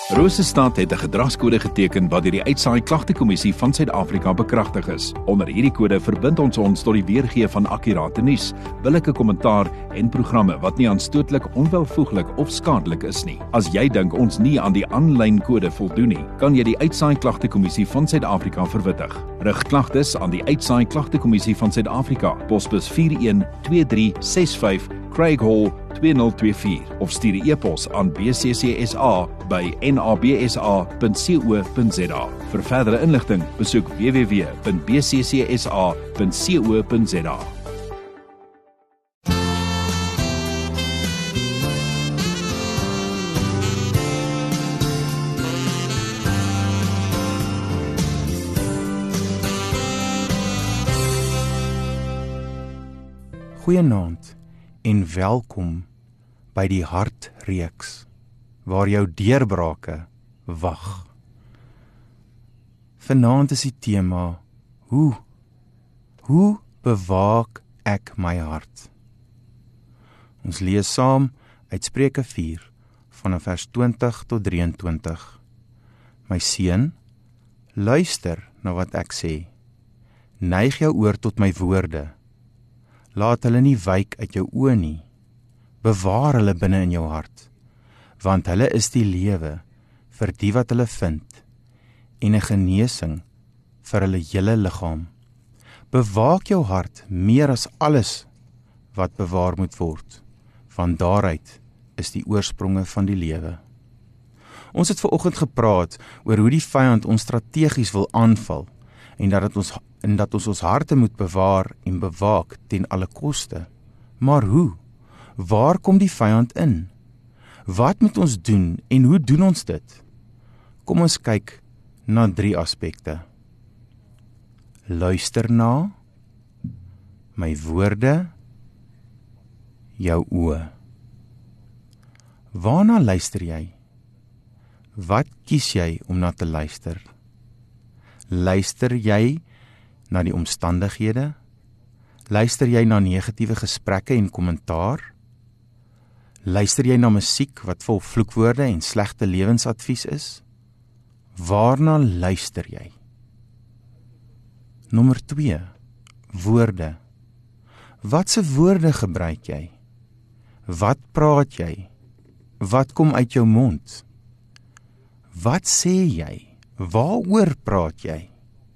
Rosestad het 'n gedragskode geteken wat deur die Uitsaai Klagtekommissie van Suid-Afrika bekragtig is. Onder hierdie kode verbind ons tot die weergee van akkurate nuus, billike kommentaar en programme wat nie aanstootlik, onwelvoeglik of skadelik is nie. As jy dink ons nie aan die aanlyn kode voldoen nie, kan jy die Uitsaai Klagtekommissie van Suid-Afrika verwittig. Rig klagtes aan die Uitsaai Klagtekommissie van Suid-Afrika, posbus 412365 Craig Hall 2024 of stuur 'n e-pos aan bccsa@nabsa.co.za. Vir verdere inligting, besoek www.bccsa.co.za. Goeienaand en welkom by die Hartreeks, waar jou deurbrake wag. Vanaand is die tema, hoe bewaak ek my hart? Ons lees saam uit Spreuke 4, vanaf vers 20 tot 23. My seun, luister na wat ek sê. Neig jou oor tot my woorde. Laat hulle nie wyk uit jou oë nie. Bewaar hulle binne in jou hart, want hulle is die lewe vir die wat hulle vind en 'n genesing vir hulle hele liggaam. Bewaak jou hart meer as alles wat bewaar moet word, want daaruit is die oorspronge van die lewe. Ons het vanoggend gepraat oor hoe die vyand ons strategies wil aanval en dat ons harte moet bewaar en bewaak ten alle koste. Maar hoe? Waar kom die vyand in? Wat moet ons doen en hoe doen ons dit? Kom ons kyk na 3 aspekte. Luister na, my woorde, jou oë. Waarna luister jy? Wat kies jy om na te luister? Luister jy na die omstandighede? Luister jy na negatiewe gesprekke en kommentaar? Luister jy na musiek wat vol vloekwoorde en slegte lewensadvies is? Waarna luister jy? Nommer 2, woorde. Watse woorde gebruik jy? Wat praat jy? Wat kom uit jou mond? Wat sê jy? Waaroor praat jy?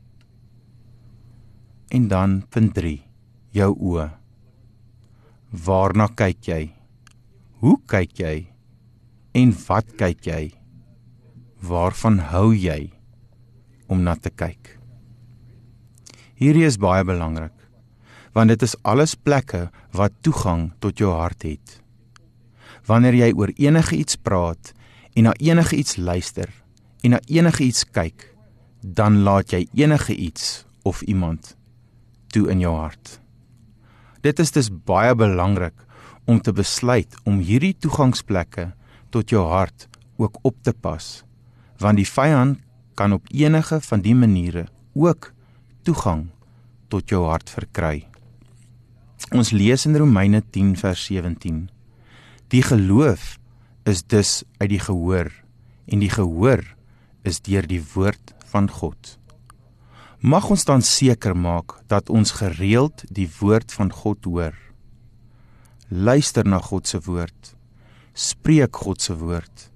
En dan punt 3, jou oë. Waarna kyk jy? Hoe kyk jy? En wat kyk jy? Waarvan hou jy om na te kyk? Hierdie is baie belangrik, want dit is alles plekke wat toegang tot jou hart het. Wanneer jy oor enige iets praat en na enige iets luister en na enige iets kyk, dan laat jy enige iets of iemand toe in jou hart. Dit is dus baie belangrik om te besluit om hierdie toegangsplekke tot jou hart ook op te pas, want die vyand kan op enige van die maniere ook toegang tot jou hart verkry. Ons lees in Romeine 10 vers 17. Die geloof is dus uit die gehoor, en die gehoor is deur die woord van God. Mag ons dan seker maak dat ons gereeld die woord van God hoor. Luister na God se woord. Spreek God se woord.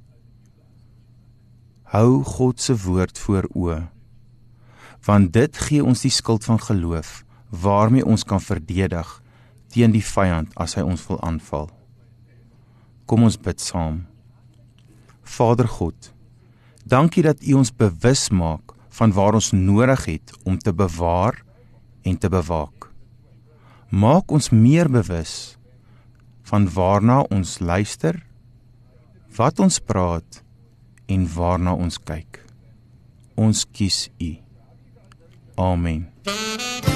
Hou God se woord voor oë, want dit gee ons die skild van geloof, waarmee ons kan verdedig teen die vyand as hy ons wil aanval. Kom ons bid saam. Vader God, dankie dat U ons bewus maak van waar ons nodig het om te bewaar en te bewaak. Maak ons meer bewus van waarna ons luister, wat ons praat en waarna ons kyk. Ons kies U. Amen.